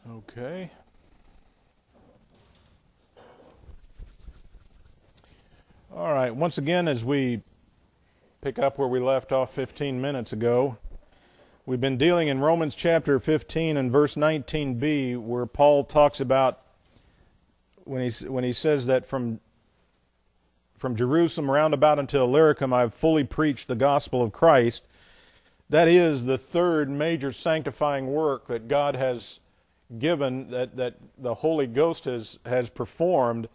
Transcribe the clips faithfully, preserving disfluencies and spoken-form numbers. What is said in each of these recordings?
Okay. All right. Once again, as we pick up where we left off fifteen minutes ago, we've been dealing in Romans chapter fifteen and verse nineteen b, where Paul talks about when he when he says that from from Jerusalem round about unto Illyricum I have fully preached the gospel of Christ. That is the third major sanctifying work that God has given, that, that the Holy Ghost has, has performed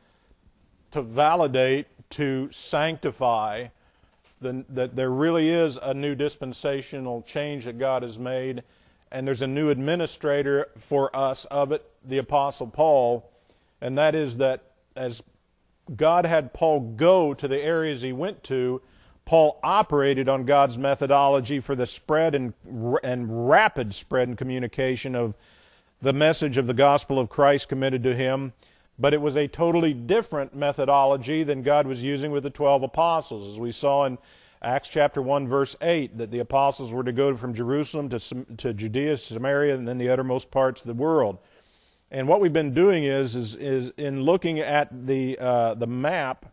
to validate, to sanctify, the, that there really is a new dispensational change that God has made, and there's a new administrator for us of it, the Apostle Paul, and that is that as God had Paul go to the areas he went to, Paul operated on God's methodology for the spread and, and rapid spread and communication of the message of the gospel of Christ committed to him, but it was a totally different methodology than God was using with the twelve apostles, as we saw in Acts chapter one, verse eight, that the apostles were to go from Jerusalem to, to Judea, Samaria, and then the uttermost parts of the world. And what we've been doing is, is, is in looking at the, uh, the map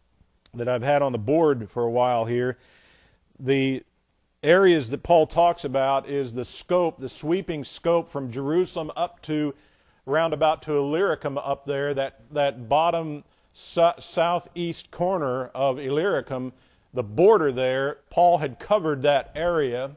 that I've had on the board for a while here, the areas that Paul talks about is the scope, the sweeping scope from Jerusalem up to roundabout to Illyricum up there, that, that bottom su- southeast corner of Illyricum, the border there. Paul had covered that area,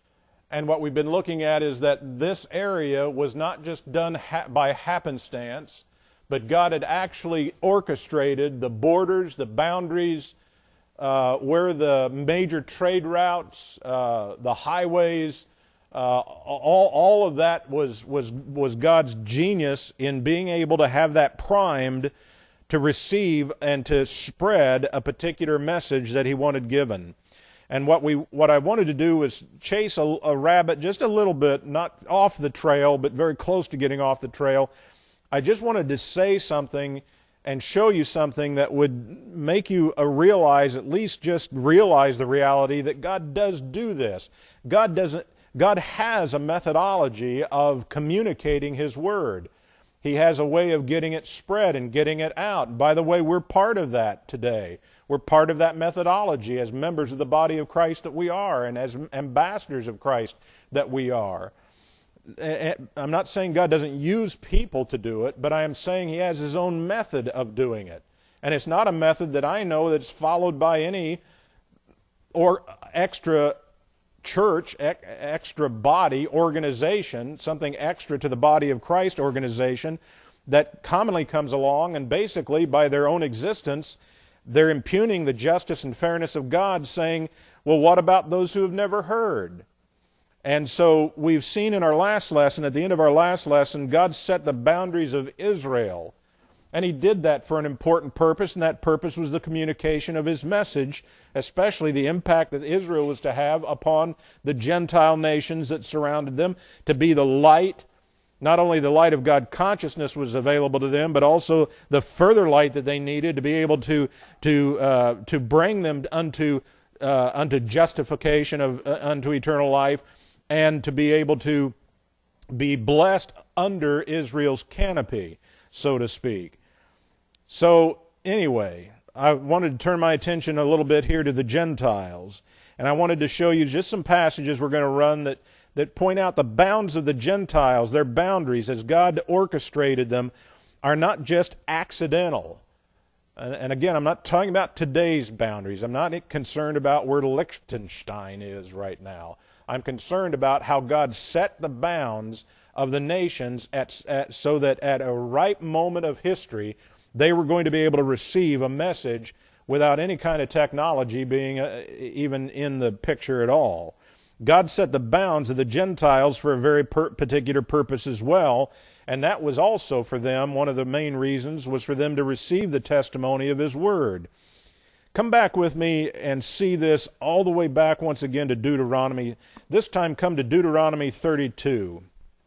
and what we've been looking at is that this area was not just done ha- by happenstance, but God had actually orchestrated the borders, the boundaries, Uh, where the major trade routes, uh, the highways, uh, all, all of that was, was, was God's genius in being able to have that primed to receive and to spread a particular message that he wanted given. And what we what I wanted to do was chase a, a rabbit just a little bit, not off the trail, but very close to getting off the trail. I just wanted to say something and show you something that would make you uh, realize, at least just realize the reality that God does do this. God doesn't. God has a methodology of communicating His Word. He has a way of getting it spread and getting it out. And by the way, we're part of that today. We're part of that methodology as members of the body of Christ that we are, and as ambassadors of Christ that we are. I'm not saying God doesn't use people to do it, but I am saying He has His own method of doing it. And it's not a method that I know that's followed by any or extra church, extra body organization, something extra to the body of Christ organization that commonly comes along, and basically by their own existence, they're impugning the justice and fairness of God, saying, well, what about those who have never heard? And so we've seen in our last lesson, at the end of our last lesson, God set the boundaries of Israel. And He did that for an important purpose, and that purpose was the communication of His message, especially the impact that Israel was to have upon the Gentile nations that surrounded them, to be the light. Not only the light of God consciousness was available to them, but also the further light that they needed to be able to, to, uh, to bring them unto, uh, unto justification, of uh, unto eternal life, and to be able to be blessed under Israel's canopy, so to speak. So anyway, I wanted to turn my attention a little bit here to the Gentiles, and I wanted to show you just some passages we're going to run that, that point out the bounds of the Gentiles, their boundaries, as God orchestrated them, are not just accidental. And, and again, I'm not talking about today's boundaries. I'm not concerned about where Liechtenstein is right now. I'm concerned about how God set the bounds of the nations at, at, so that at a ripe moment of history, they were going to be able to receive a message without any kind of technology being uh, even in the picture at all. God set the bounds of the Gentiles for a very per- particular purpose as well, and that was also for them, one of the main reasons was for them to receive the testimony of His Word. Come back with me and see this all the way back once again to Deuteronomy. This time come to Deuteronomy thirty-two.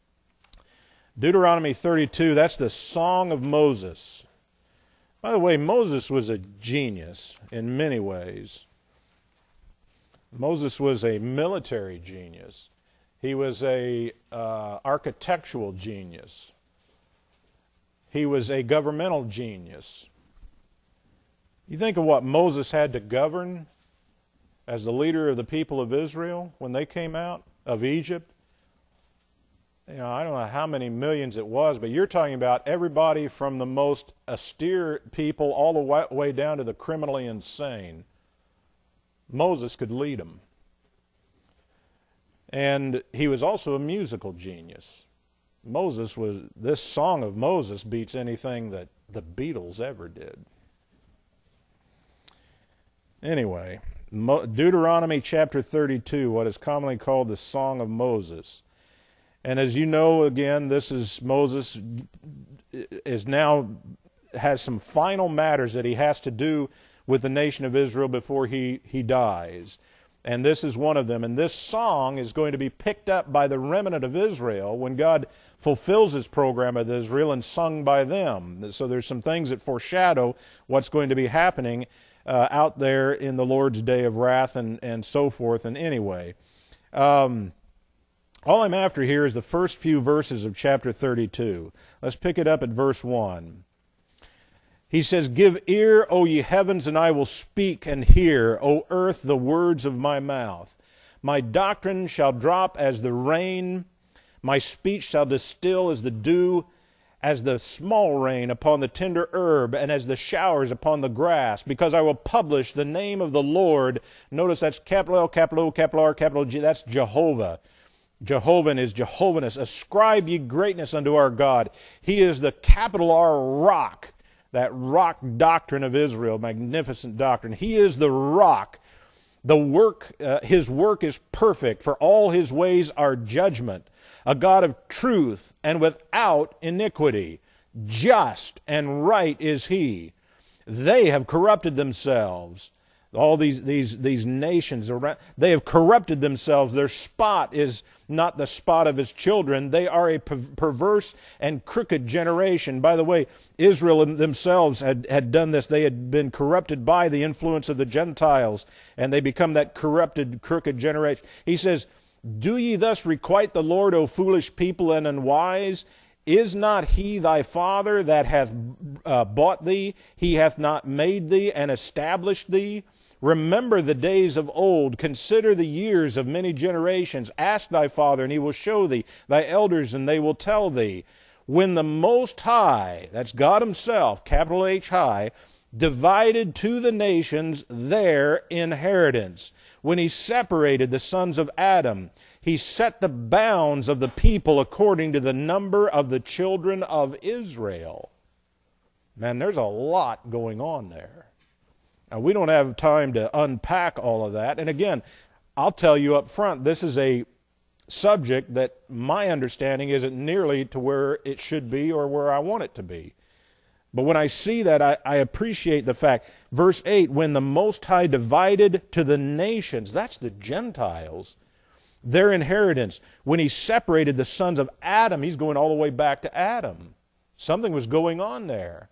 Deuteronomy thirty-two, that's the Song of Moses. By the way, Moses was a genius in many ways. Moses was a military genius. He was a uh, architectural genius. he was a governmental genius. You think of what Moses had to govern as the leader of the people of Israel when they came out of Egypt. You know, I don't know how many millions it was, but you're talking about everybody from the most austere people all the way down to the criminally insane. Moses could lead them. And he was also a musical genius. Moses was, this song of Moses beats anything that the Beatles ever did. Anyway, Deuteronomy chapter thirty-two, what is commonly called the Song of Moses. And as you know, again, this is Moses is now has some final matters that he has to do with the nation of Israel before he, he dies. And this is one of them. And this song is going to be picked up by the remnant of Israel when God fulfills his program with Israel and sung by them. So there's some things that foreshadow what's going to be happening uh, out there in the Lord's day of wrath and, and so forth. And anyway, um, all I'm after here is the first few verses of chapter thirty-two. Let's pick it up at verse one. He says, "Give ear, O ye heavens, and I will speak, and hear, O earth, the words of my mouth. My doctrine shall drop as the rain, my speech shall distill as the dew, as the small rain upon the tender herb, and as the showers upon the grass, because I will publish the name of the Lord." Notice that's capital L, capital O, capital R, capital G. That's Jehovah. Jehovah is Jehovah's. "Ascribe ye greatness unto our God. He is the capital R rock." That rock doctrine of Israel, magnificent doctrine. He is the rock. The work, uh, his work is perfect, for all his ways are judgment. A God of truth and without iniquity. Just and right is he. They have corrupted themselves. All these, these, these nations, around, they have corrupted themselves. Their spot is not the spot of his children. They are a perverse and crooked generation. By the way, Israel themselves had, had done this. They had been corrupted by the influence of the Gentiles, and they become that corrupted, crooked generation. He says, "Do ye thus requite the Lord, O foolish people and unwise? Is not he thy father that hath uh, bought thee? He hath not made thee and established thee? Remember the days of old, consider the years of many generations. Ask thy father, and he will show thee, thy elders, and they will tell thee. When the Most High," that's God himself, capital H high, "divided to the nations their inheritance, when he separated the sons of Adam, he set the bounds of the people according to the number of the children of Israel." Man, there's a lot going on there. Now, we don't have time to unpack all of that. And again, I'll tell you up front, this is a subject that my understanding isn't nearly to where it should be or where I want it to be. But when I see that, I, I appreciate the fact. Verse eight, "When the Most High divided to the nations," that's the Gentiles, "their inheritance, when he separated the sons of Adam," he's going all the way back to Adam. Something was going on there.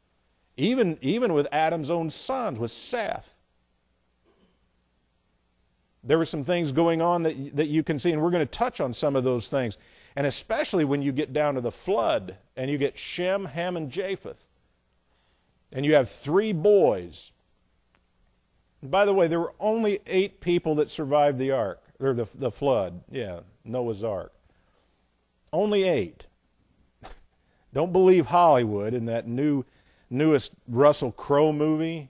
Even, even with Adam's own sons, with Seth. There were some things going on that, that you can see, and we're going to touch on some of those things. And especially when you get down to the flood, and you get Shem, Ham, and Japheth. And you have three boys. And by the way, there were only eight people that survived the ark, or the, the flood. Yeah, Noah's Ark. Only eight. Don't believe Hollywood in that new... newest Russell Crowe movie.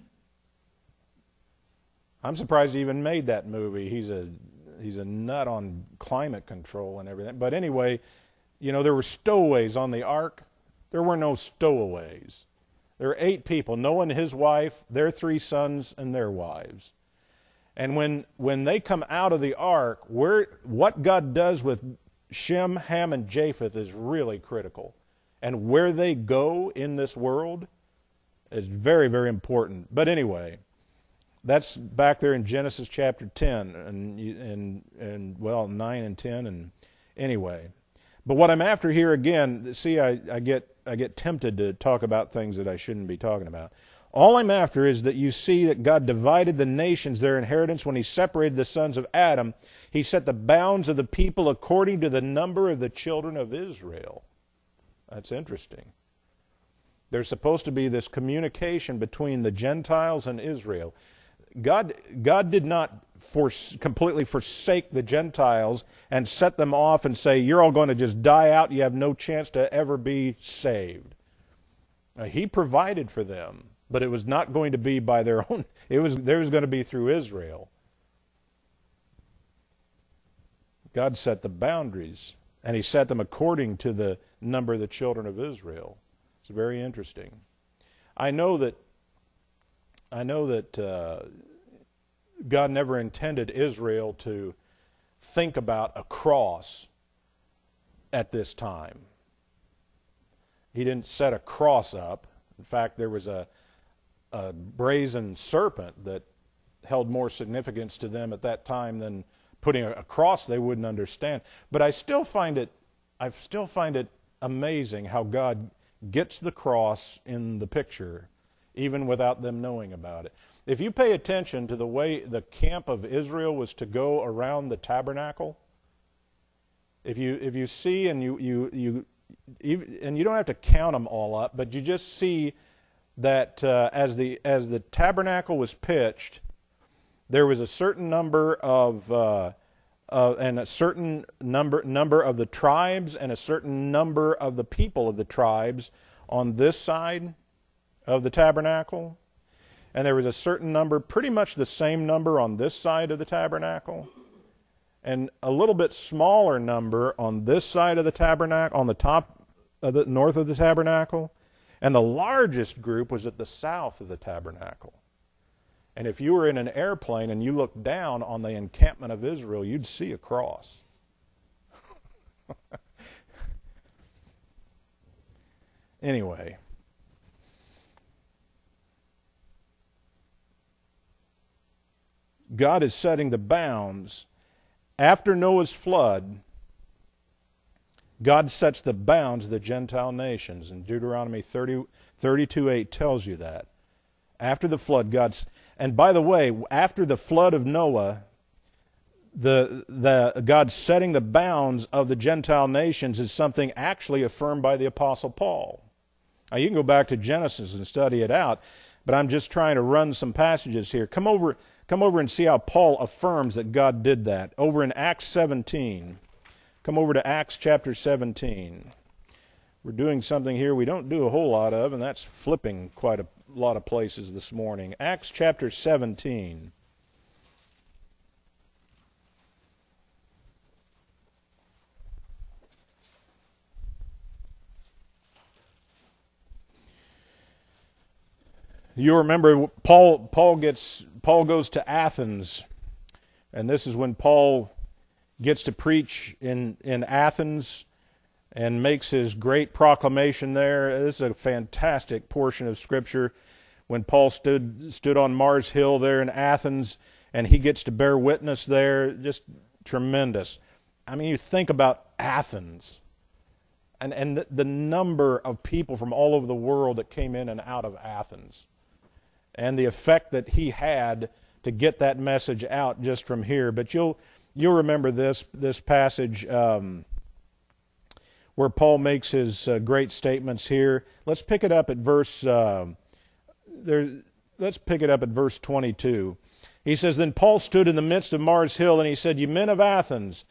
I'm surprised he even made that movie. He's a he's a nut on climate control and everything. But anyway, you know, there were stowaways on the ark. There were no stowaways. There were eight people, Noah and his wife, their three sons, and their wives. And when when they come out of the ark, where what God does with Shem, Ham, and Japheth is really critical. And where they go in this world is very, very important. But anyway, that's back there in Genesis chapter ten, and, and, and well, nine and ten, and anyway. But what I'm after here again, see, I, I, get, I get tempted to talk about things that I shouldn't be talking about. All I'm after is that you see that God divided the nations their inheritance when he separated the sons of Adam. He set the bounds of the people according to the number of the children of Israel. That's interesting. There's supposed to be this communication between the Gentiles and Israel. God, God did not force, completely forsake the Gentiles and set them off and say, you're all going to just die out, you have no chance to ever be saved. Now, he provided for them, but it was not going to be by their own, it was, there was going to be through Israel. God set the boundaries, and he set them according to the number of the children of Israel. It's very interesting. I know that I know that uh, God never intended Israel to think about a cross at this time. He didn't set a cross up. In fact, there was a, a brazen serpent that held more significance to them at that time than putting a cross they wouldn't understand. But I still find it, I still find it amazing how God gets the cross in the picture, even without them knowing about it. If you pay attention to the way the camp of Israel was to go around the tabernacle, if you if you see and you you you, you and you don't have to count them all up, but you just see that uh, as the as the tabernacle was pitched, there was a certain number of uh, uh, and a certain number number of the tribes and a certain number of the people of the tribes on this side of the tabernacle, and there was a certain number, pretty much the same number on this side of the tabernacle, and a little bit smaller number on this side of the tabernacle, on the top of the north of the tabernacle, and the largest group was at the south of the tabernacle. And if you were in an airplane and you looked down on the encampment of Israel, you'd see a cross. Anyway, God is setting the bounds. After Noah's flood, God sets the bounds of the Gentile nations. And Deuteronomy thirty, thirty-two eight tells you that. After the flood, God's... And by the way, after the flood of Noah, the, the God setting the bounds of the Gentile nations is something actually affirmed by the Apostle Paul. Now, you can go back to Genesis and study it out, but I'm just trying to run some passages here. Come over, come over and see how Paul affirms that God did that. Over in Acts seventeen. Come over to Acts chapter seventeen. We're doing something here we don't do a whole lot of, and that's flipping quite a lot of places this morning. Acts chapter seventeen. You remember Paul Paul gets Paul goes to Athens, and this is when Paul gets to preach in, in Athens and makes his great proclamation there. This is a fantastic portion of Scripture when Paul stood stood on Mars Hill there in Athens, and he gets to bear witness there. Just tremendous. I mean, you think about Athens and, and the, the number of people from all over the world that came in and out of Athens, and the effect that he had to get that message out just from here. But you'll you'll remember this this passage um, where Paul makes his uh, great statements here. Let's pick it up at verse. Uh, there. Let's pick it up at verse twenty-two. He says, "Then Paul stood in the midst of Mars Hill, and he said, 'Ye men of Athens,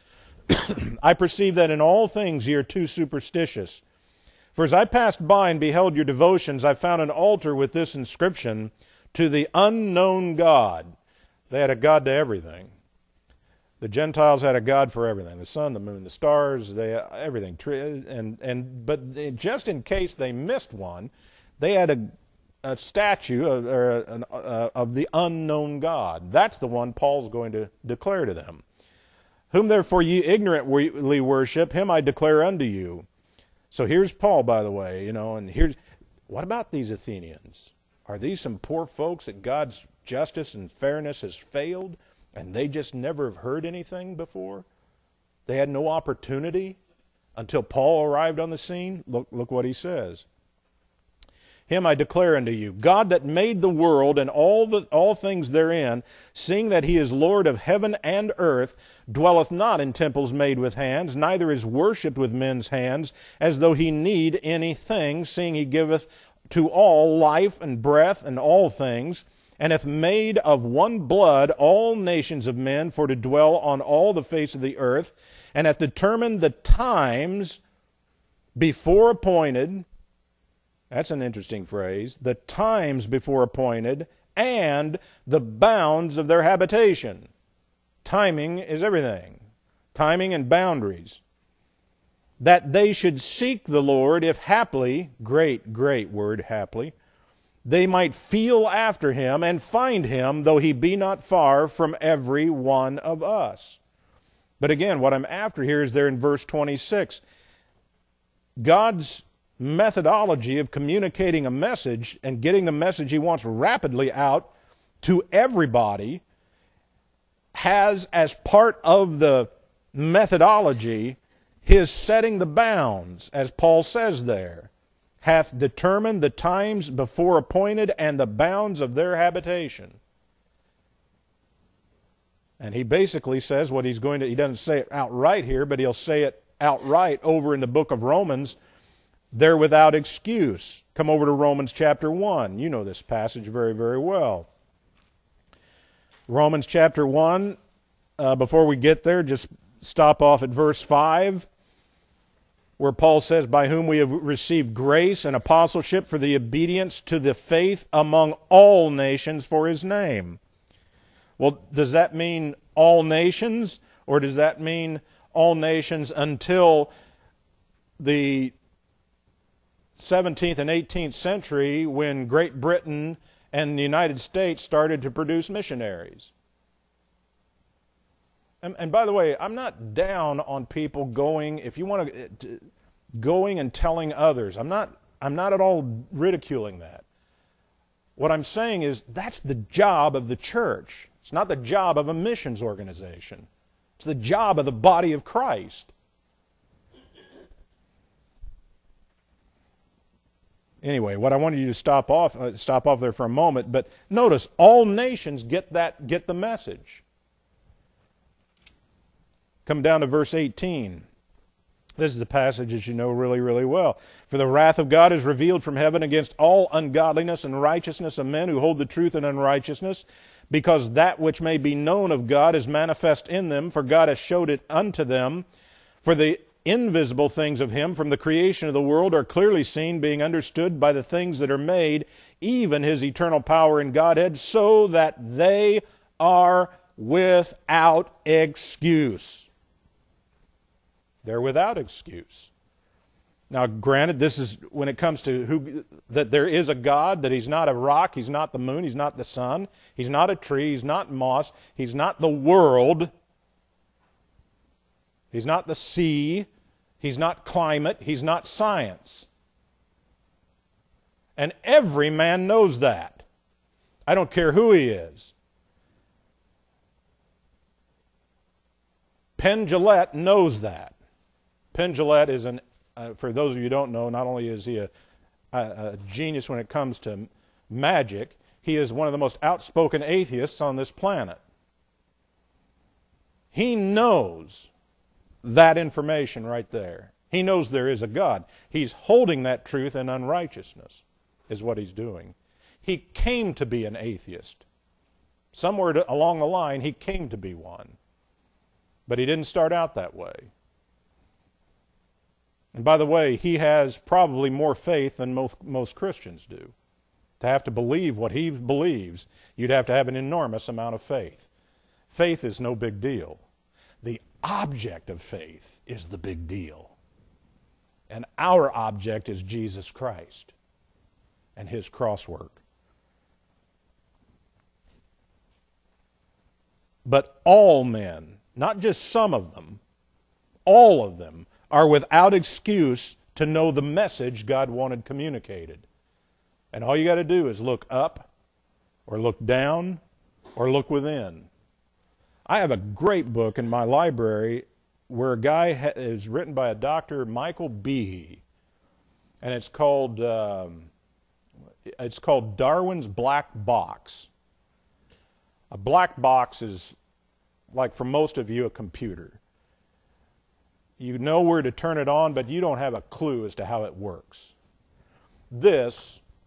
I perceive that in all things ye are too superstitious. For as I passed by and beheld your devotions, I found an altar with this inscription, To the unknown God.'" They had a God to everything. The Gentiles had a God for everything: the sun, the moon, the stars, they everything. And and but they, just in case they missed one, they had a, a statue of, or an, uh, of the unknown God. That's the one Paul's going to declare to them. "Whom therefore ye ignorantly worship, him I declare unto you." So here's Paul, by the way, you know, and here's what about these Athenians? Are these some poor folks that God's justice and fairness has failed, and they just never have heard anything before? They had no opportunity until Paul arrived on the scene? Look, look what he says. "Him I declare unto you, God that made the world and all the all things therein, seeing that he is Lord of heaven and earth, dwelleth not in temples made with hands, neither is worshipped with men's hands, as though he need anything, seeing he giveth to all life and breath and all things, and hath made of one blood all nations of men for to dwell on all the face of the earth, and hath determined the times before appointed. That's an interesting phrase. The times before appointed, and the bounds of their habitation. Timing is everything. Timing and boundaries. That they should seek the Lord, if haply, great, great word, haply, they might feel after him and find him, though he be not far from every one of us. But again, what I'm after here is there in verse twenty-six. God's methodology of communicating a message and getting the message he wants rapidly out to everybody has as part of the methodology his setting the bounds, as Paul says there, hath determined the times before appointed and the bounds of their habitation. And he basically says what he's going to, he doesn't say it outright here, but he'll say it outright over in the book of Romans. They're without excuse. Come over to Romans chapter one. You know this passage very, very well. Romans chapter one, uh, before we get there, just stop off at verse five, where Paul says, by whom we have received grace and apostleship for the obedience to the faith among all nations for his name. Well, does that mean all nations, or does that mean all nations until the seventeenth and eighteenth century, when Great Britain and the United States started to produce missionaries? And, and by the way, I'm not down on people going, if you want to, going and telling others. I'm not, I'm not at all ridiculing that. What I'm saying is that's the job of the church. It's not the job of a missions organization. It's the job of the body of Christ. Anyway, what I wanted you to stop off, uh, stop off there for a moment, but notice all nations get that, get the message. Come down to verse eighteen. This is the passage that you know really, really well. For the wrath of God is revealed from heaven against all ungodliness and righteousness of men who hold the truth in unrighteousness, because that which may be known of God is manifest in them, for God has showed it unto them. For the invisible things of him from the creation of the world are clearly seen, being understood by the things that are made, even his eternal power and Godhead, so that they are without excuse. They're without excuse. Now, granted, this is when it comes to who, that there is a God, that he's not a rock, he's not the moon, he's not the sun, he's not a tree, he's not moss, he's not the world, he's not the sea, he's not climate, he's not science. And every man knows that. I don't care who he is. Penn Jillette knows that. Penn Jillette is an, uh, for those of you who don't know, not only is he a, a, a genius when it comes to magic, he is one of the most outspoken atheists on this planet. He knows that information right there. He knows there is a God. He's holding that truth in unrighteousness, is what he's doing. He came to be an atheist. Somewhere to, along the line, he came to be one. But he didn't start out that way. And by the way, he has probably more faith than most, most Christians do. To have to believe what he believes, you'd have to have an enormous amount of faith. Faith is no big deal. The object of faith is the big deal. And our object is Jesus Christ and his cross work. But all men, not just some of them, all of them, are without excuse to know the message God wanted communicated. And all you got to do is look up, or look down, or look within. I have a great book in my library where a guy ha- is written by a Doctor Michael Behe, and it's called um, it's called Darwin's Black Box. A black box is, like for most of you, a computer. You know where to turn it on, but you don't have a clue as to how it works. This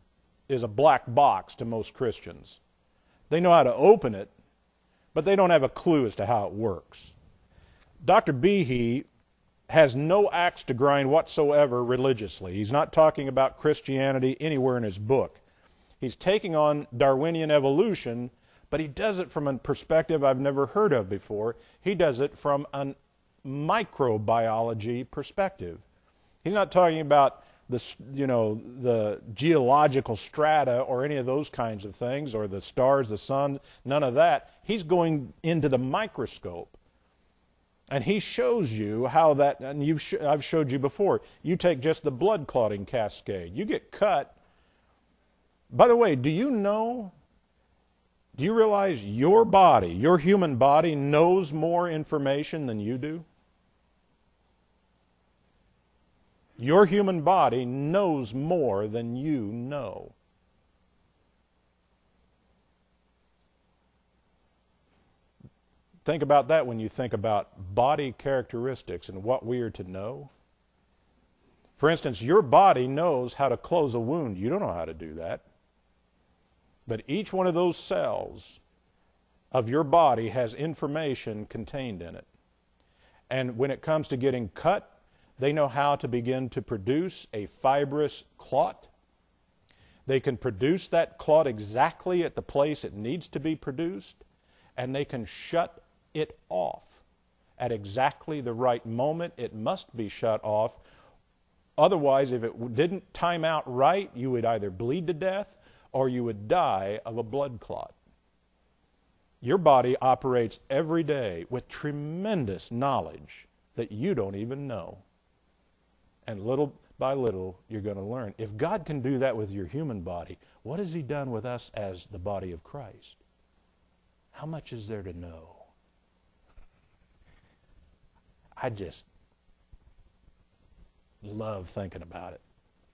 is a black box to most Christians. They know how to open it, but they don't have a clue as to how it works. Doctor Behe has no axe to grind whatsoever religiously. He's not talking about Christianity anywhere in his book. He's taking on Darwinian evolution, but he does it from a perspective I've never heard of before. He does it from a microbiology perspective. He's not talking about the, you know, the geological strata or any of those kinds of things, or the stars, the sun, none of that. He's going into the microscope. And he shows you how that, and you've sh I've showed you before, you take just the blood clotting cascade. You get cut. By the way, do you know, do you realize your body, your human body, knows more information than you do? Your human body knows more than you know. Think about that when you think about body characteristics and what we are to know. For instance, your body knows how to close a wound. You don't know how to do that. But each one of those cells of your body has information contained in it. And when it comes to getting cut, they know how to begin to produce a fibrous clot. They can produce that clot exactly at the place it needs to be produced, and they can shut it off at exactly the right moment. It must be shut off. Otherwise, if it didn't time out right, you would either bleed to death or you would die of a blood clot. Your body operates every day with tremendous knowledge that you don't even know. And little by little, you're going to learn. If God can do that with your human body, what has He done with us as the body of Christ? How much is there to know? I just love thinking about it.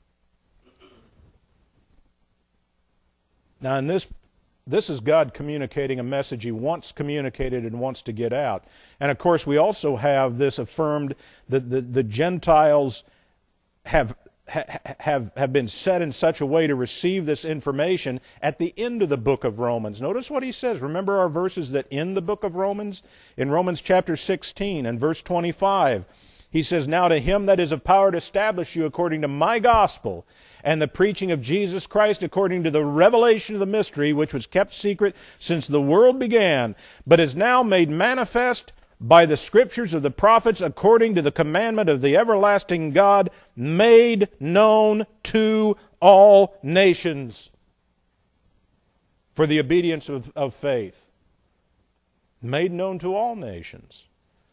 Now, in this, this is God communicating a message He wants communicated and wants to get out. And, of course, we also have this affirmed that the, the Gentiles have, have, have been set in such a way to receive this information at the end of the book of Romans. Notice what he says. Remember our verses that end the book of Romans? In Romans chapter sixteen and verse twenty-five, he says, "Now to Him that is of power to establish you according to my gospel and the preaching of Jesus Christ according to the revelation of the mystery, which was kept secret since the world began, but is now made manifest by the scriptures of the prophets according to the commandment of the everlasting God, made known to all nations for the obedience of, of faith." Made known to all nations.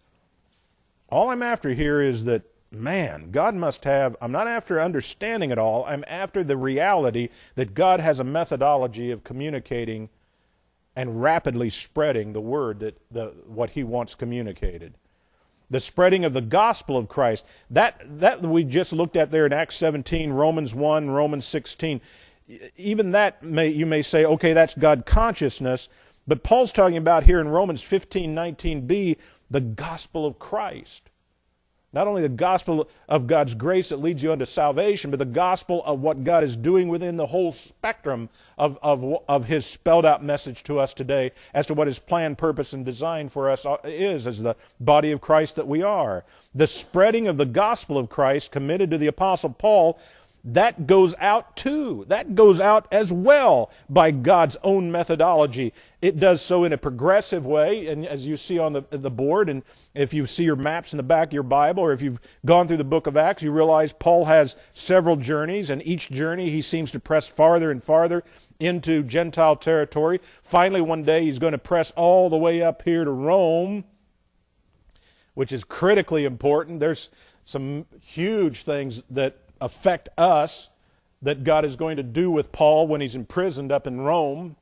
All I'm after here is that, man, God must have, I'm not after understanding it all, I'm after the reality that God has a methodology of communicating and rapidly spreading the word, that the what He wants communicated. The spreading of the gospel of Christ, that, that we just looked at there in Acts seventeen, Romans one, Romans sixteen, even that may, you may say, okay, that's God consciousness, but Paul's talking about here in Romans fifteen, nineteen b, the gospel of Christ. Not only the gospel of God's grace that leads you unto salvation, but the gospel of what God is doing within the whole spectrum of, of, of His spelled out message to us today as to what His plan, purpose, and design for us is as the body of Christ that we are. The spreading of the gospel of Christ committed to the Apostle Paul, that goes out too. That goes out as well by God's own methodology. It does so in a progressive way, and as you see on the, the board, and if you see your maps in the back of your Bible, or if you've gone through the book of Acts, you realize Paul has several journeys, and each journey he seems to press farther and farther into Gentile territory. Finally, one day he's going to press all the way up here to Rome, which is critically important. There's some huge things that affect us that God is going to do with Paul when he's imprisoned up in Rome.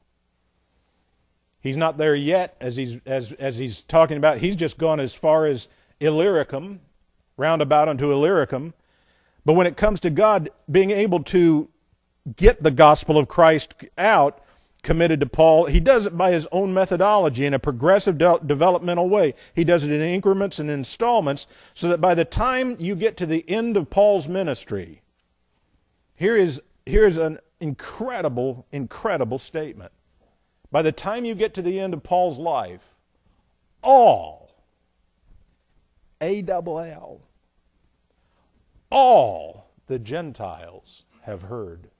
He's not there yet, as he's as as he's talking about. He's just gone as far as Illyricum, roundabout unto Illyricum. But when it comes to God being able to get the gospel of Christ out, committed to Paul, he does it by his own methodology in a progressive de- developmental way. He does it in increments and installments, so that by the time you get to the end of Paul's ministry, here is here is an incredible, incredible statement. By the time you get to the end of Paul's life, all, A double L, all the Gentiles have heard.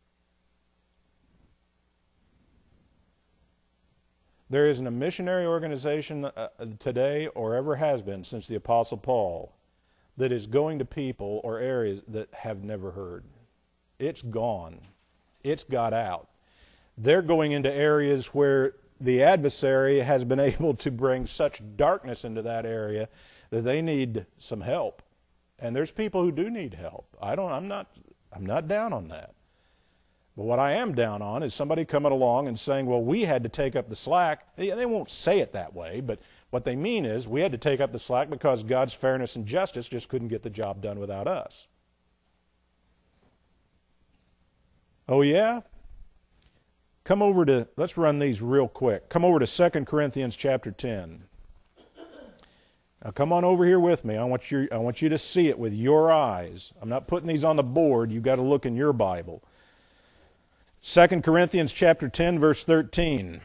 There isn't a missionary organization uh, today, or ever has been since the Apostle Paul, that is going to people or areas that have never heard. It's gone. It's got out. They're going into areas where the adversary has been able to bring such darkness into that area that they need some help. And there's people who do need help. I don't I'm not I'm not down on that. But what I am down on is somebody coming along and saying, well, we had to take up the slack. They, they won't say it that way, but what they mean is we had to take up the slack because God's fairness and justice just couldn't get the job done without us. Oh, yeah? Come over to, let's run these real quick. Come over to Second Corinthians chapter ten. Now come on over here with me. I want you, I want you to see it with your eyes. I'm not putting these on the board. You've got to look in your Bible. Second Corinthians chapter ten, verse thirteen.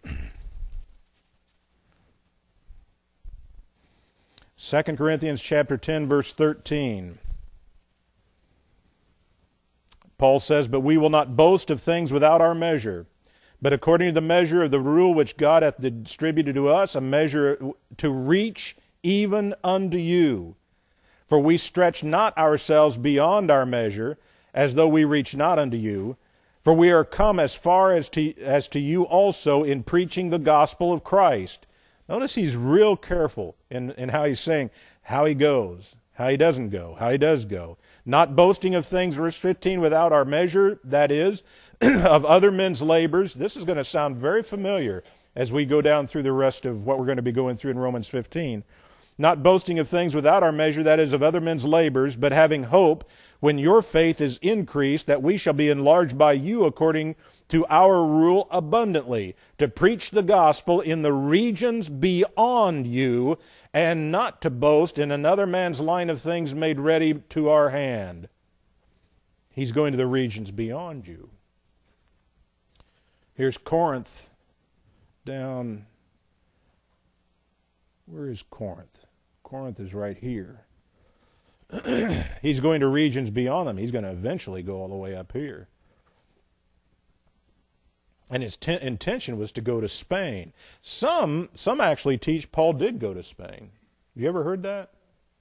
Second Corinthians chapter ten, verse thirteen. Paul says, but we will not boast of things without our measure, but according to the measure of the rule which God hath distributed to us, a measure to reach even unto you. For we stretch not ourselves beyond our measure, as though we reach not unto you. For we are come as far as to, as to you also in preaching the gospel of Christ. Notice he's real careful in, in how he's saying how he goes, how he doesn't go, how he does go. Not boasting of things, verse fifteen, without our measure, that is, of other men's labors. This is going to sound very familiar as we go down through the rest of what we're going to be going through in Romans fifteen. Not boasting of things without our measure, that is, of other men's labors, but having hope, when your faith is increased, that we shall be enlarged by you according to our rule abundantly, to preach the gospel in the regions beyond you, and not to boast in another man's line of things made ready to our hand. He's going to the regions beyond you. Here's Corinth down. Where is Corinth? Corinth is right here. He's going to regions beyond them. He's going to eventually go all the way up here. And his ten- intention was to go to Spain. Some some actually teach Paul did go to Spain. Have you ever heard that?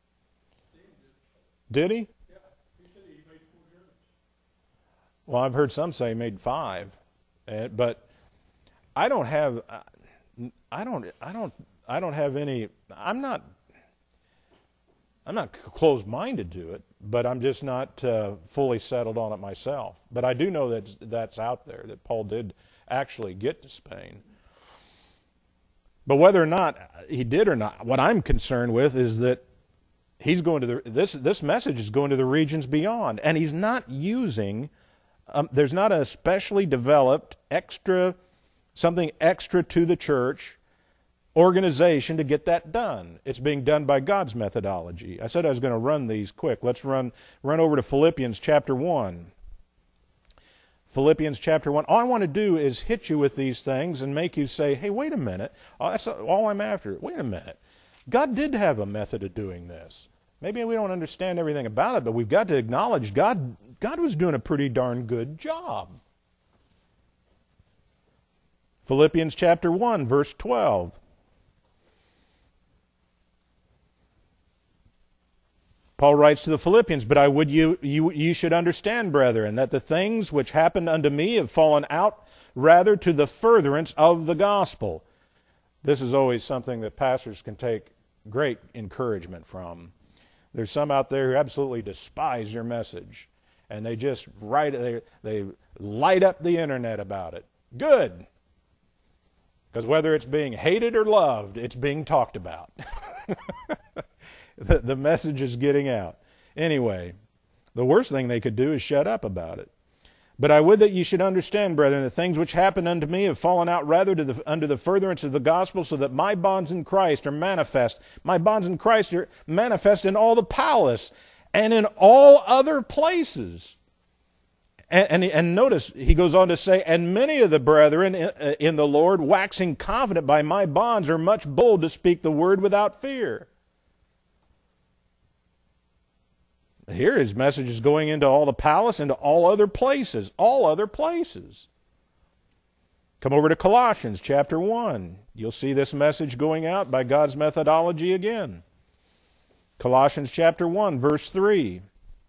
Did he? Yeah, he said he made four journeys. Well, I've heard some say he made five, uh, but I don't have. I don't. I don't. I don't have any. I'm not. I'm not closed-minded to it, but I'm just not uh, fully settled on it myself. But I do know that that's out there, that Paul did actually get to Spain. But whether or not he did or not, what I'm concerned with is that he's going to the this this message is going to the regions beyond, and he's not using. Um, there's not a specially developed extra something extra to the church organization to get that done. It's being done by God's methodology. I said I was going to run these quick. Let's run run over to Philippians chapter one. Philippians chapter one. All I want to do is hit you with these things and make you say, hey, wait a minute. Oh, that's all I'm after. Wait a minute. God did have a method of doing this. Maybe we don't understand everything about it, but we've got to acknowledge God, God was doing a pretty darn good job. Philippians chapter one, verse twelve. Paul writes to the Philippians, but I would you, you you should understand, brethren, that the things which happened unto me have fallen out rather to the furtherance of the gospel. This is always something that pastors can take great encouragement from. There's some out there who absolutely despise your message, and they just write they they light up the internet about it. Good. Because whether it's being hated or loved, it's being talked about. The, the message is getting out. Anyway, the worst thing they could do is shut up about it. But I would that you should understand, brethren, the things which happened unto me have fallen out rather to the, under the furtherance of the gospel, so that my bonds in Christ are manifest. My bonds in Christ are manifest in all the palace and in all other places. And, and, and notice, he goes on to say, and many of the brethren in, in the Lord, waxing confident by my bonds, are much bold to speak the word without fear. Here his message is going into all the palace, into all other places, all other places. Come over to Colossians chapter one. You'll see this message going out by God's methodology again. Colossians chapter one, verse three.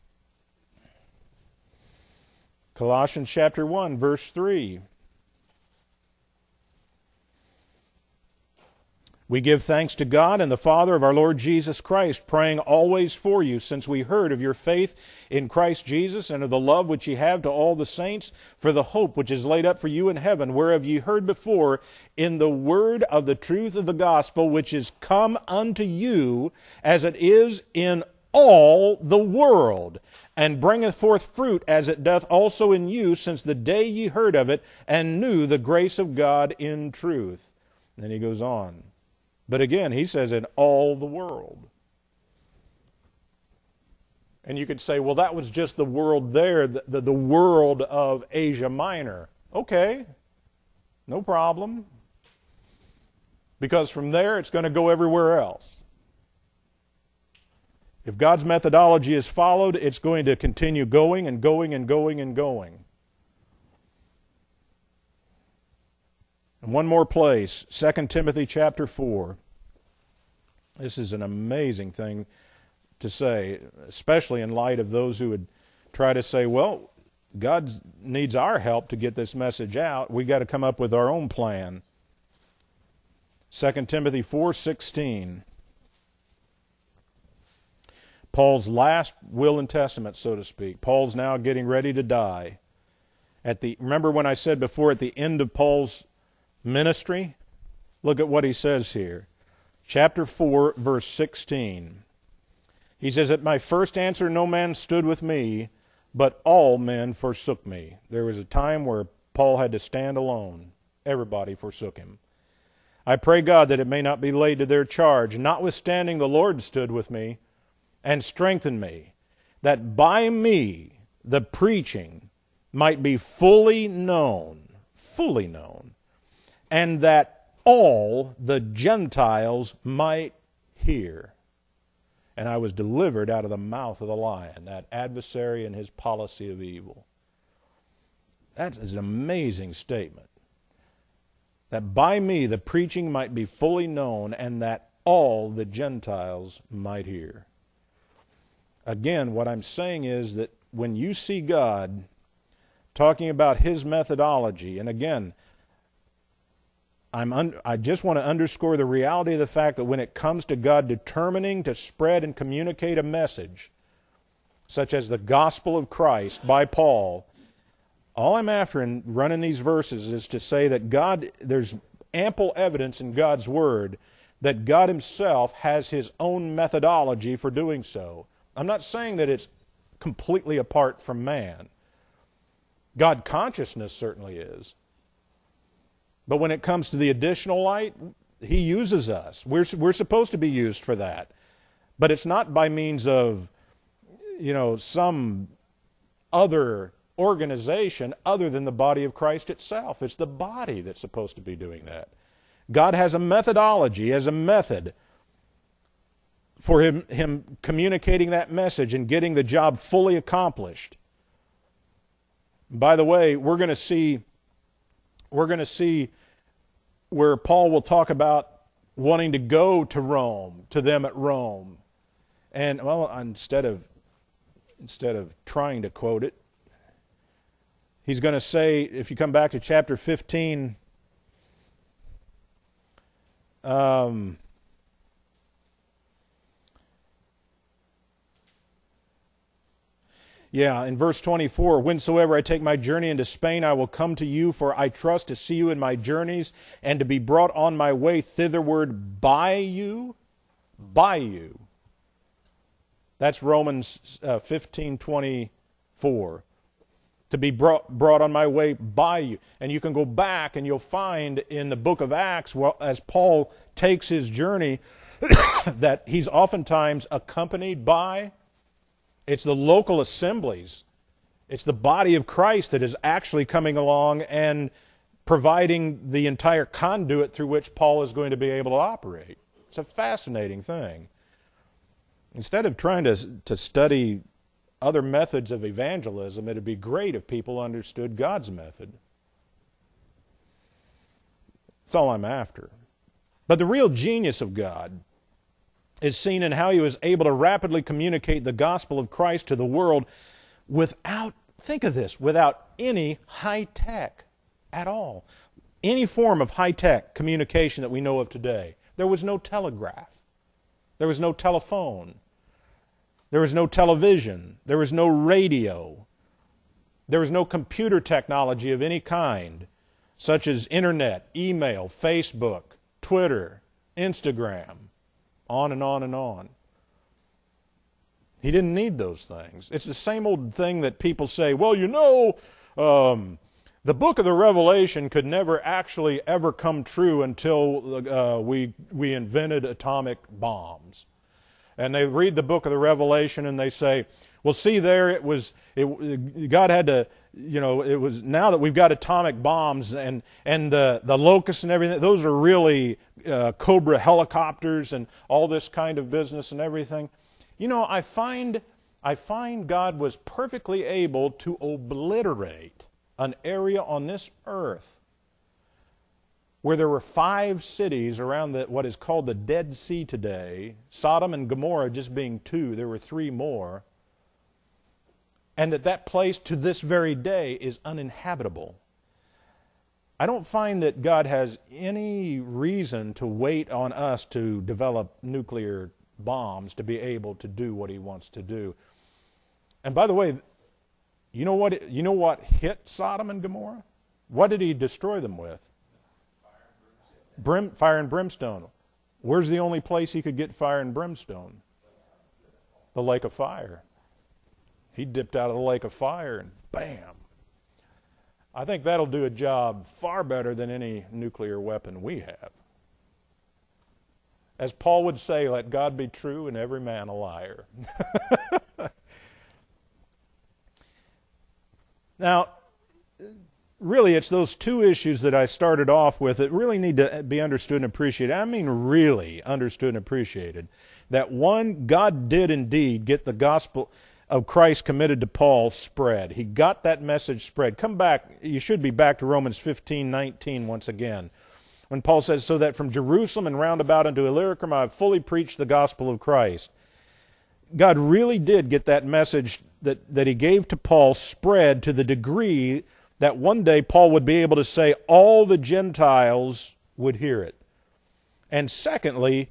Colossians chapter one, verse three. We give thanks to God and the Father of our Lord Jesus Christ, praying always for you, since we heard of your faith in Christ Jesus and of the love which ye have to all the saints, for the hope which is laid up for you in heaven, whereof ye heard before in the word of the truth of the gospel, which is come unto you, as it is in all the world, and bringeth forth fruit as it doth also in you, since the day ye heard of it, and knew the grace of God in truth. And then he goes on. But again, he says in all the world. And you could say, well, that was just the world there, the, the, the world of Asia Minor. Okay, no problem. Because from there, it's going to go everywhere else. If God's methodology is followed, it's going to continue going and going and going and going. And one more place, Second Timothy chapter four. This is an amazing thing to say, especially in light of those who would try to say, well, God needs our help to get this message out. We've got to come up with our own plan. Second Timothy four sixteen. Paul's last will and testament, so to speak. Paul's now getting ready to die. At the remember when I said before, at the end of Paul's ministry? Look at what he says here. Chapter four, verse sixteen. He says, at my first answer no man stood with me, but all men forsook me. There was a time where Paul had to stand alone. Everybody forsook him. I pray God that it may not be laid to their charge. Notwithstanding the Lord stood with me and strengthened me, that by me the preaching might be fully known, fully known, and that all the Gentiles might hear. And I was delivered out of the mouth of the lion, that adversary and his policy of evil. That is an amazing statement. That by me the preaching might be fully known, and that all the Gentiles might hear. Again, what I'm saying is that when you see God talking about His methodology, and again, I'm un- I just want to underscore the reality of the fact that when it comes to God determining to spread and communicate a message, such as the gospel of Christ by Paul, all I'm after in running these verses is to say that God, there's ample evidence in God's Word that God Himself has His own methodology for doing so. I'm not saying that it's completely apart from man. God consciousness certainly is. But when it comes to the additional light, He uses us. We're, we're supposed to be used for that. But it's not by means of, you know, some other organization other than the body of Christ itself. It's the body that's supposed to be doing that. God has a methodology, has a method for him, him communicating that message and getting the job fully accomplished. By the way, we're going to see we're going to see where Paul will talk about wanting to go to Rome, to them at Rome. And well, instead of instead of trying to quote it, he's going to say, if you come back to chapter fifteen, um, yeah, in verse twenty-four, whensoever I take my journey into Spain, I will come to you, for I trust to see you in my journeys, and to be brought on my way thitherward by you, by you. That's Romans uh, fifteen twenty-four. To be brought, brought on my way by you. And you can go back and you'll find in the book of Acts, well, as Paul takes his journey, that he's oftentimes accompanied by, it's the local assemblies It's the body of Christ that is actually coming along and providing the entire conduit through which Paul is going to be able to operate. It's a fascinating thing. Instead of trying to, to study other methods of evangelism, it would be great if people understood God's method. That's all I'm after. But the real genius of God is seen in how he was able to rapidly communicate the gospel of Christ to the world without, think of this, without any high tech at all. Any form of high tech communication that we know of today. There was no telegraph. There was no telephone. There was no television. There was no radio. There was no computer technology of any kind, such as internet, email, Facebook, Twitter, Instagram, on and on and on. He didn't need those things. It's the same old thing that people say, well, you know, um, the book of the Revelation could never actually ever come true until uh, we, we invented atomic bombs. And they read the book of the Revelation and they say, well, see there, it was, it, God had to, you know, it was, now that we've got atomic bombs and, and the, the locusts and everything, those are really uh, Cobra helicopters and all this kind of business and everything. You know, I find, I find God was perfectly able to obliterate an area on this earth where there were five cities around the, what is called the Dead Sea today, Sodom and Gomorrah just being two, there were three more, and that that place to this very day is uninhabitable. I don't find that God has any reason to wait on us to develop nuclear bombs to be able to do what he wants to do. And by the way, you know what, you know what hit Sodom and Gomorrah? What did he destroy them with? Brim, fire and brimstone. Where's the only place he could get fire and brimstone? The lake of fire. He dipped out of the lake of fire and bam. I think that'll do a job far better than any nuclear weapon we have. As Paul would say, let God be true and every man a liar. Now, really, it's those two issues that I started off with that really need to be understood and appreciated. I mean really understood and appreciated. That one, God did indeed get the gospel of Christ committed to Paul spread. He got that message spread. Come back, you should be back to Romans fifteen nineteen once again. When Paul says, so that from Jerusalem and round about unto Illyricum I have fully preached the gospel of Christ. God really did get that message that, that he gave to Paul spread to the degree that one day Paul would be able to say all the Gentiles would hear it. And secondly,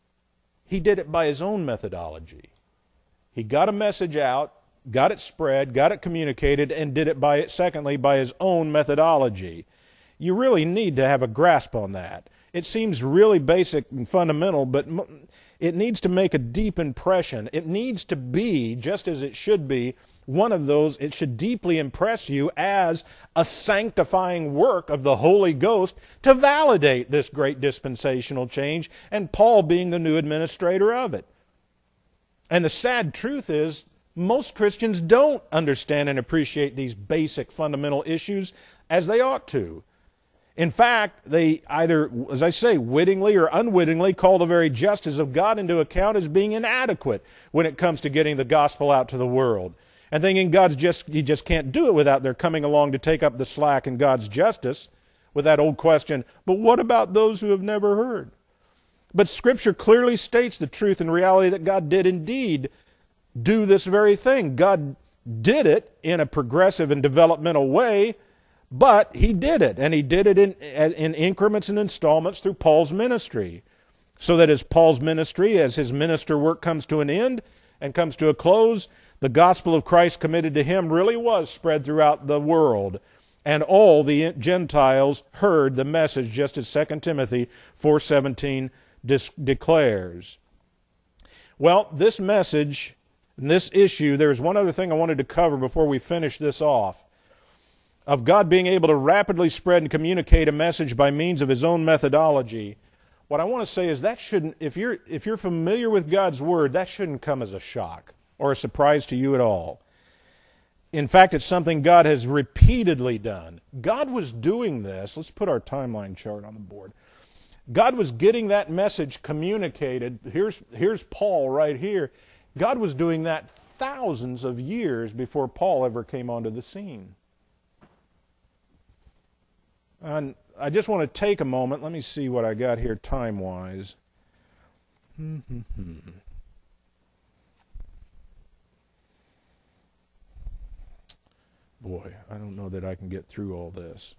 he did it by his own methodology. He got a message out, got it spread, got it communicated, and did it by, secondly, by his own methodology. You really need to have a grasp on that. It seems really basic and fundamental, but it needs to make a deep impression. It needs to be, just as it should be, one of those, it should deeply impress you as a sanctifying work of the Holy Ghost to validate this great dispensational change, and Paul being the new administrator of it. And the sad truth is, most Christians don't understand and appreciate these basic fundamental issues as they ought to. In fact, they either, as I say, wittingly or unwittingly call the very justice of God into account as being inadequate when it comes to getting the gospel out to the world. And thinking God's just, he just can't do it without their coming along to take up the slack in God's justice with that old question, but what about those who have never heard? But Scripture clearly states the truth and reality that God did indeed do this very thing. God did it in a progressive and developmental way, but he did it, and he did it in, in increments and installments through Paul's ministry. So that as Paul's ministry, as his minister work comes to an end and comes to a close, the gospel of Christ committed to him really was spread throughout the world. And all the Gentiles heard the message, just as Second Timothy four seventeen dis- declares. Well, this message, and this issue, there's one other thing I wanted to cover before we finish this off. Of God being able to rapidly spread and communicate a message by means of his own methodology. What I want to say is that shouldn't, if you're, if you're familiar with God's Word, that shouldn't come as a shock or a surprise to you at all. In fact, it's something God has repeatedly done. God was doing this. Let's put our timeline chart on the board. God was getting that message communicated. Here's, here's Paul right here. God was doing that thousands of years before Paul ever came onto the scene. And I just want to take a moment. Let me see what I got here time-wise. Boy, I don't know that I can get through all this.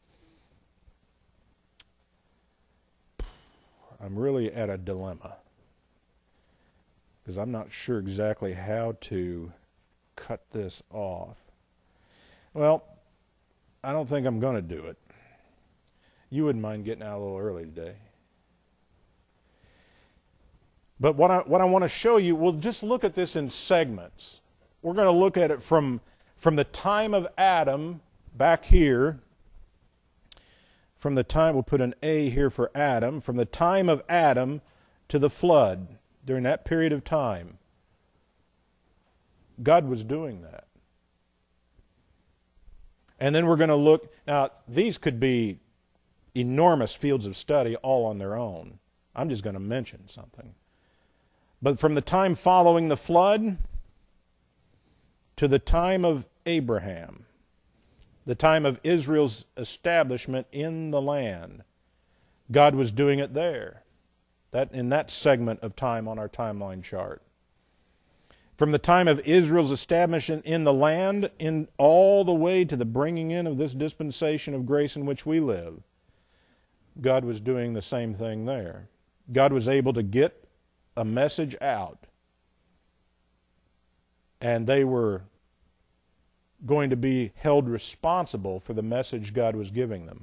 I'm really at a dilemma because I'm not sure exactly how to cut this off. Well, I don't think I'm going to do it. You wouldn't mind getting out a little early today. But what I, what I want to show you, we'll just look at this in segments. We're going to look at it from, from the time of Adam back here. From the time, we'll put an A here for Adam, from the time of Adam to the flood, during that period of time, God was doing that. And then we're going to look, now these could be enormous fields of study all on their own. I'm just going to mention something. But from the time following the flood to the time of Abraham, the time of Israel's establishment in the land, God was doing it there. That in that segment of time on our timeline chart. From the time of Israel's establishment in the land, in all the way to the bringing in of this dispensation of grace in which we live, God was doing the same thing there. God was able to get a message out, and they were going to be held responsible for the message God was giving them.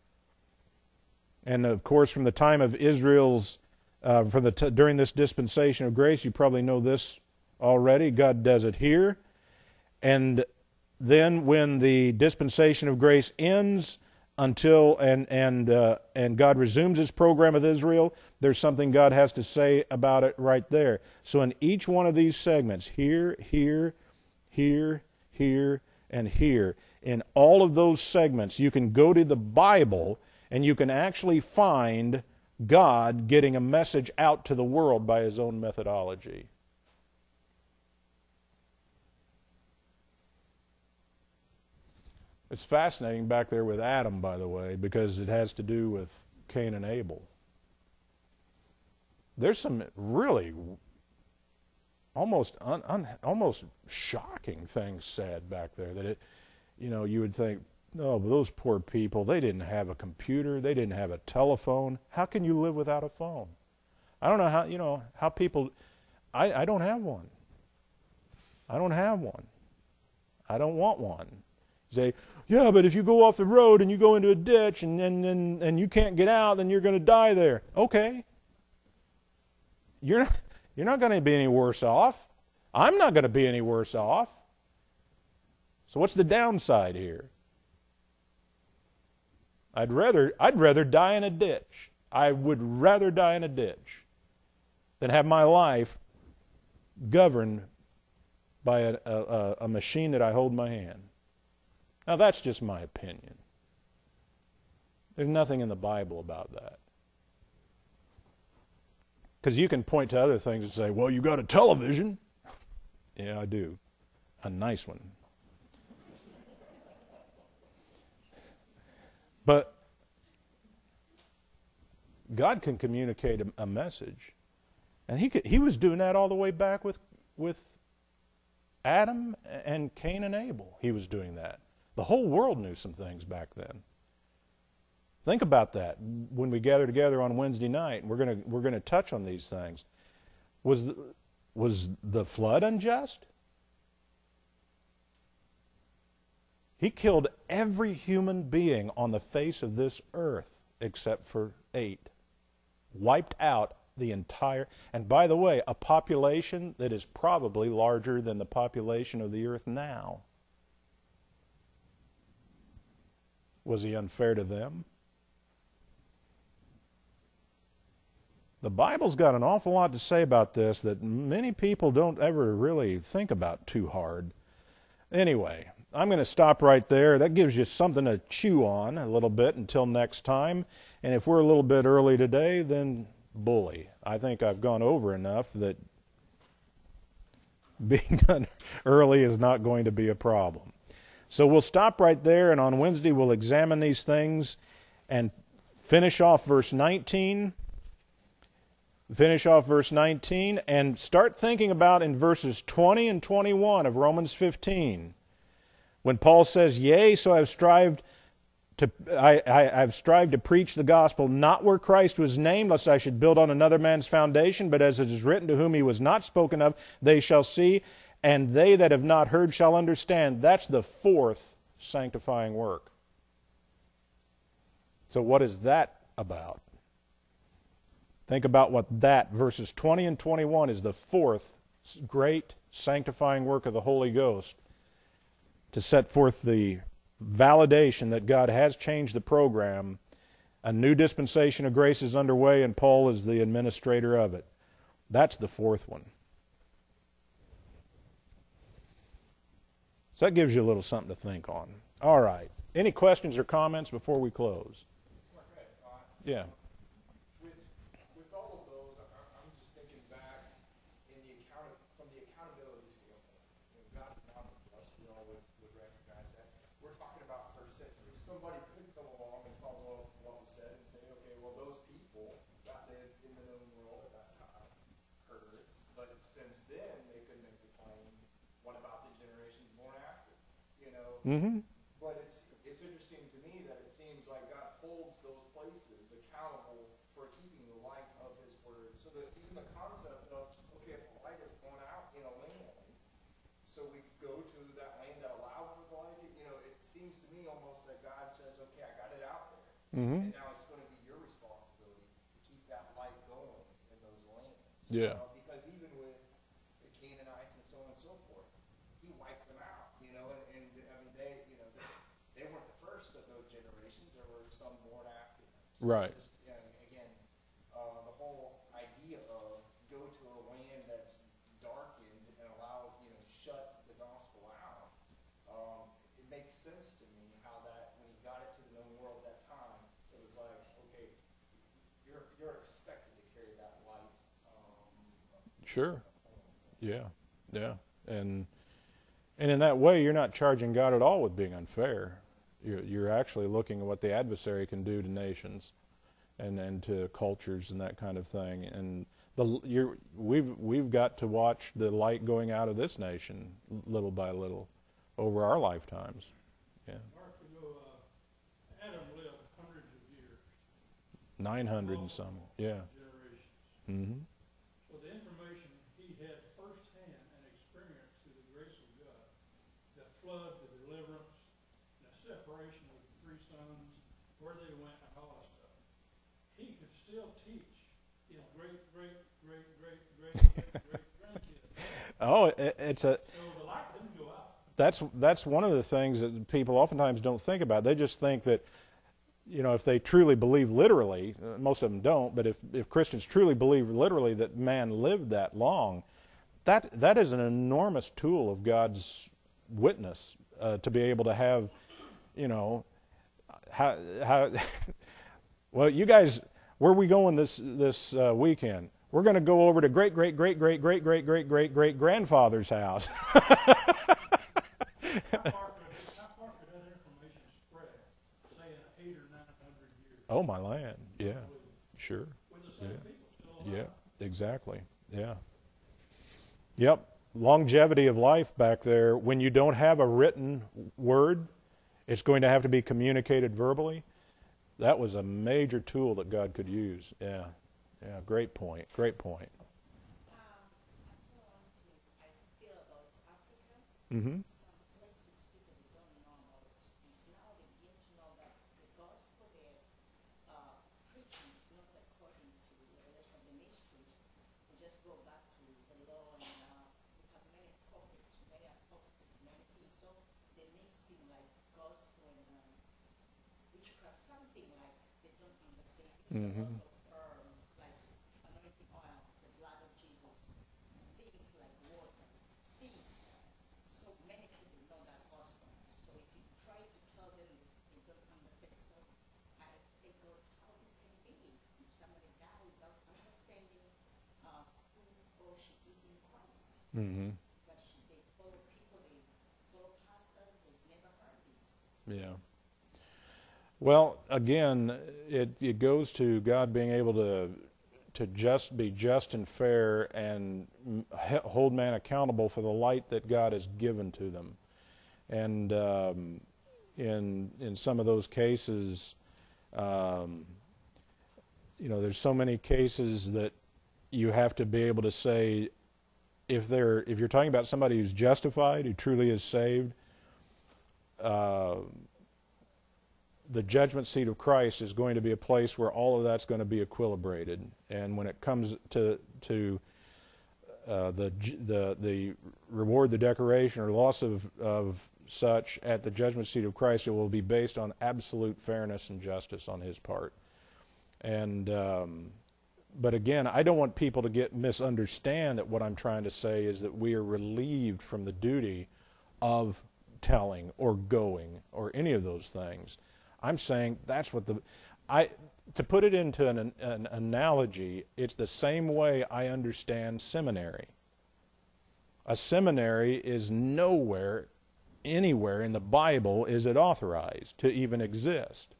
And of course, from the time of Israel's, uh, from the t- during this dispensation of grace, you probably know this already. God does it here, and then when the dispensation of grace ends, until and and uh, and God resumes His program with Israel, there's something God has to say about it right there. So in each one of these segments, here, here, here, here, and here, in all of those segments, you can go to the Bible and you can actually find God getting a message out to the world by His own methodology. It's fascinating back there with Adam, by the way, because it has to do with Cain and Abel. There's some really almost un, un, almost shocking things said back there that it, you know, you would think, oh, but those poor people, they didn't have a computer, they didn't have a telephone. How can you live without a phone? I don't know how, you know, how people, I, I don't have one. I don't have one. I don't want one. You say, yeah, but if you go off the road and you go into a ditch and, and, and, and you can't get out, then you're going to die there. Okay. You're not, you're not going to be any worse off. I'm not going to be any worse off. So what's the downside here? I'd rather, I'd rather die in a ditch. I would rather die in a ditch than have my life governed by a, a, a machine that I hold in my hand. Now, that's just my opinion. There's nothing in the Bible about that. Because you can point to other things and say, well, you got a television. Yeah, I do. A nice one. But God can communicate a, a message. And he could, he was doing that all the way back with, with Adam and Cain and Abel. He was doing that. The whole world knew some things back then. Think about that when we gather together on Wednesday night, and we're going to we're going to touch on these things. Was the, was the flood unjust? He killed every human being on the face of this earth except for eight. Wiped out the entire, and by the way, a population that is probably larger than the population of the earth now. Was he unfair to them? The Bible's got an awful lot to say about this that many people don't ever really think about too hard. Anyway, I'm going to stop right there. That gives you something to chew on a little bit until next time. And if we're a little bit early today, then bully. I think I've gone over enough that being done early is not going to be a problem. So we'll stop right there, and on Wednesday we'll examine these things and finish off verse nineteen. Finish off verse nineteen and start thinking about in verses twenty and twenty-one of Romans fifteen. When Paul says, "Yea, so I've strived to I, I, I've strived to preach the gospel not where Christ was named, lest I should build on another man's foundation, but as it is written, to whom he was not spoken of, they shall see, and they that have not heard shall understand." That's the fourth sanctifying work. So what is that about? Think about what that, verses twenty and twenty-one, is the fourth great sanctifying work of the Holy Ghost, to set forth the validation that God has changed the program. A new dispensation of grace is underway, and Paul is the administrator of it. That's the fourth one. So that gives you a little something to think on. All right. Any questions or comments before we close? Yeah. Somebody could come along and follow up what was said and say, okay, well, those people that lived in the known world at that time heard it, but since then they could make the claim, what about the generations born after? You know? Mm-hmm. But it's it's interesting to me that it seems like God holds those places accountable for keeping the light of His Word. So that even the concept of, okay, if the light is going out in a land, so we go to that land that allowed for the light, you know, it seems to me almost that God says, okay, I got it out there. Mm-hmm. And now it's going to be your responsibility to keep that light going in those lands. Yeah. Uh, because even with the Canaanites and so on and so forth, He wiped them out, you know, and, and I mean, they, you know, they, they weren't the first of those generations. There were some born after them. So Right. just, you know, again, uh, the whole idea of go to a land that's darkened and allow, you know, shut the gospel out, um, it makes sense to me how that, when He got it to the known world at that time, it was like, okay, you're you're expected to carry that light. Um, Sure. Yeah. Yeah. And and in that way, you're not charging God at all with being unfair. You're, you're actually looking at what the adversary can do to nations and, and to cultures and that kind of thing. And the you're, we've we've got to watch the light going out of this nation little by little over our lifetimes. Yeah. Mark, you know, uh, Adam lived hundreds of years, Nine hundred and some. Yeah. generations. Mm-hmm. So the information he had firsthand and experience through the grace of God, the flood, the deliverance, the separation of the three sons, where they went, and all that stuff. He could still teach his great, great, great, great, great, great, great grandkids. Oh, it, it's a. So the light didn't go out. That's that's one of the things that people oftentimes don't think about. They just think that, you know, if they truly believe literally, uh, most of them don't, but if, if Christians truly believe literally that man lived that long, that that is an enormous tool of God's witness, uh, to be able to have, you know, how how. Well, you guys, where are we going this this uh, weekend? We're going to go over to great great great great great great great great great grandfather's house. How far could, how far could that information spread, say in eight or nine hundred years? Oh, my land. Yeah, sure. With the same Yeah. people still alive. Yeah, exactly. Yeah. Yep. Longevity of life back there. When you don't have a written word, it's going to have to be communicated verbally. That was a major tool that God could use. Yeah. Yeah. Great point. Great point. Um, I don't want to, I feel about Africa. Mm-hmm. Some places people don't know about this. Now they begin to know that the gospel they're uh, preaching is not according to the revelation of the mysteries. They just go back to the law, and uh, we have many prophets, many apostles, many things. So they mix in like gospel and um, witchcraft, something like they don't understand. It's Mm-hmm. a lot of um, like anointing oil, the blood of Jesus, things like water, things. So many people know Mm-hmm. But she, they follow people, they follow pastors, they've never heard this. Yeah. Well, again, it it goes to God being able to to just be just and fair and hold man accountable for the light that God has given to them. And um, in in some of those cases, um, you know, there's so many cases that you have to be able to say, if they're if you're talking about somebody who's justified, who truly is saved, uh, the judgment seat of Christ is going to be a place where all of that's going to be equilibrated. And when it comes to to uh, the the the reward, the decoration, or loss of of such at the judgment seat of Christ, it will be based on absolute fairness and justice on His part. And um, but again, I don't want people to get misunderstand that what I'm trying to say is that we are relieved from the duty of telling or going or any of those things. I'm saying that's what the I to put it into an, an analogy, it's the same way I understand seminary. A seminary is nowhere, anywhere in the Bible is it authorized to even exist.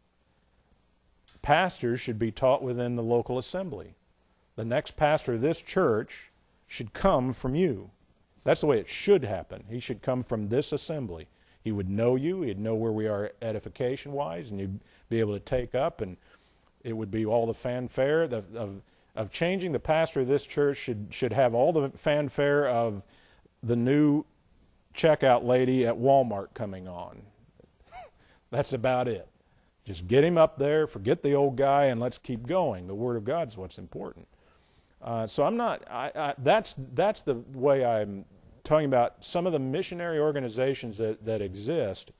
Pastors should be taught within the local assembly. The next pastor of this church should come from you. That's the way it should happen. He should come from this assembly. He would know you, he'd know where we are edification-wise, and you'd be able to take up, and it would be all the fanfare the, of, of changing. The pastor of this church should, should have all the fanfare of the new checkout lady at Walmart coming on. That's about it. Just get him up there, forget the old guy, and let's keep going. The Word of God's what's important. Uh, so I'm not, I, I, that's, that's the way I'm talking about some of the missionary organizations that, that exist.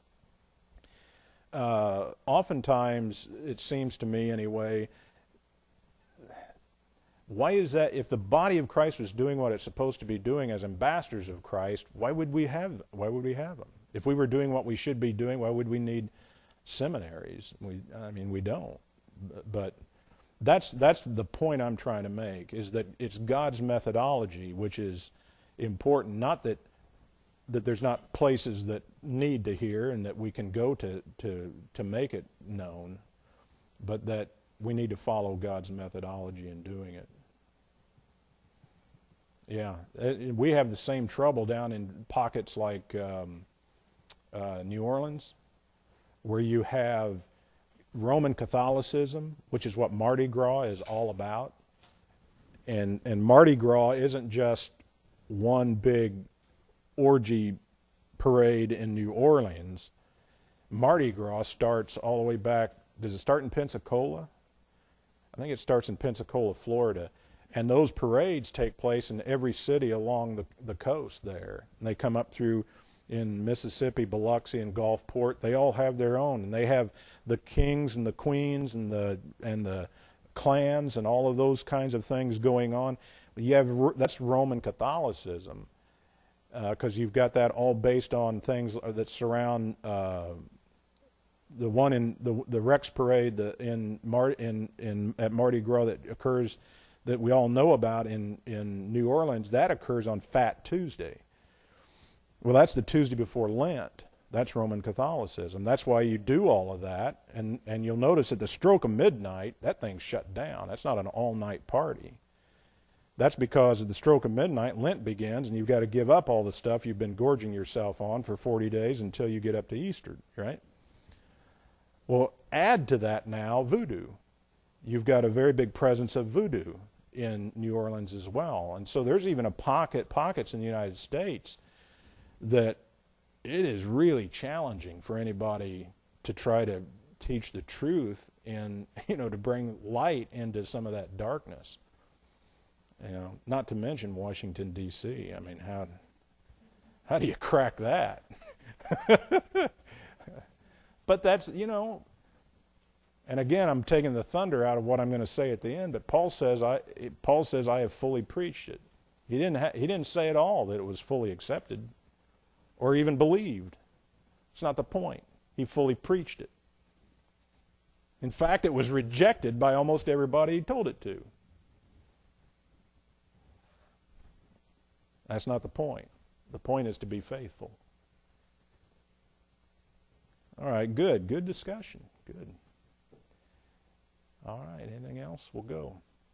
Uh, oftentimes, it seems to me anyway, why is that? If the body of Christ was doing what it's supposed to be doing as ambassadors of Christ, why would we have, why would we have them? If we were doing what we should be doing, why would we need seminaries? We, I mean, we don't. But that's that's the point I'm trying to make, is that it's God's methodology which is important. Not that that there's not places that need to hear and that we can go to to to make it known, but that we need to follow God's methodology in doing it. Yeah, we have the same trouble down in pockets like um, uh, New Orleans, where you have Roman Catholicism, which is what Mardi Gras is all about. And and Mardi Gras isn't just one big orgy parade in New Orleans. Mardi Gras starts all the way back. Does it start in Pensacola? I think it starts in Pensacola, Florida. And those parades take place in every city along the, the coast there. And they come up through in Mississippi, Biloxi, and Gulfport. They all have their own. And they have the kings and the queens and the and the clans and all of those kinds of things going on. You have, that's Roman Catholicism, because uh, you've got that all based on things that surround uh, the one in the the Rex Parade the, in Mar in in at Mardi Gras that occurs, that we all know about in in New Orleans. That occurs on Fat Tuesday. Well, that's the Tuesday before Lent. That's Roman Catholicism. That's why you do all of that. And, and you'll notice at the stroke of midnight, that thing's shut down. That's not an all-night party. That's because at the stroke of midnight, Lent begins, and you've got to give up all the stuff you've been gorging yourself on for forty days until you get up to Easter, right? Well, add to that now voodoo. You've got a very big presence of voodoo in New Orleans as well. And so there's even a pocket, pockets in the United States that it is really challenging for anybody to try to teach the truth and, you know, to bring light into some of that darkness. You know, not to mention Washington, D C I mean, how how do you crack that? But that's, you know, and again, I'm taking the thunder out of what I'm going to say at the end, but Paul says I Paul says I have fully preached it. He didn't ha- he didn't say at all that it was fully accepted or even believed. It's not the point. He fully preached it. In fact, it was rejected by almost everybody he told it to. That's not the point. The point is to be faithful. All right, good. Good discussion. Good. All right, anything else? We'll go.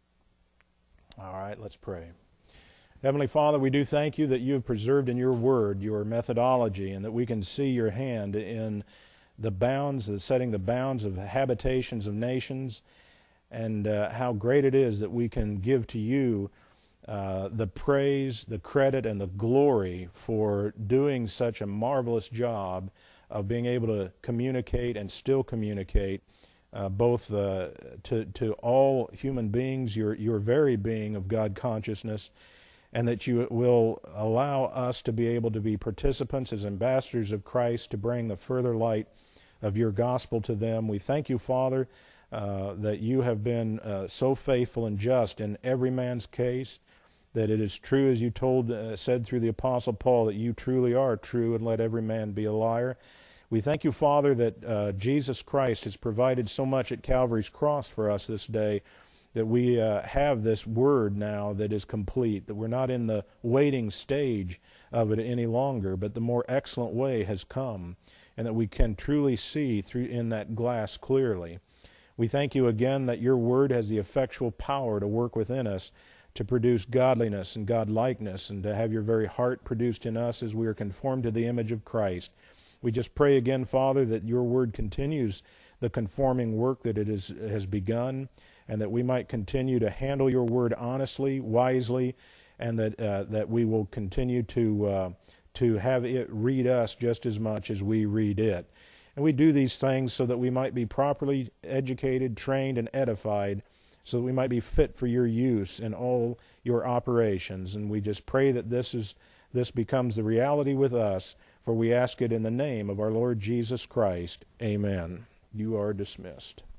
All right, let's pray. Heavenly Father, we do thank you that you have preserved in your word your methodology and that we can see your hand in the bounds, the setting the bounds of habitations of nations, and uh, how great it is that we can give to you uh, the praise, the credit, and the glory for doing such a marvelous job of being able to communicate and still communicate uh, both uh, to, to all human beings, your, your very being of God consciousness, and that you will allow us to be able to be participants as ambassadors of Christ to bring the further light of your gospel to them. We thank you, Father, uh, that you have been uh, so faithful and just in every man's case, that it is true as you told, uh, said through the Apostle Paul, that you truly are true and let every man be a liar. We thank you, Father, that uh, Jesus Christ has provided so much at Calvary's cross for us this day, that we uh, have this word now that is complete, that we're not in the waiting stage of it any longer, but the more excellent way has come, and that we can truly see through in that glass clearly. We thank you again that your word has the effectual power to work within us to produce godliness and godlikeness, and to have your very heart produced in us as we are conformed to the image of Christ. We just pray again, Father, that your word continues the conforming work that it is, has begun, and that we might continue to handle your word honestly, wisely, and that uh, that we will continue to uh, to have it read us just as much as we read it. And we do these things so that we might be properly educated, trained, and edified, so that we might be fit for your use in all your operations. And we just pray that this is this becomes the reality with us, for we ask it in the name of our Lord Jesus Christ. Amen. You are dismissed.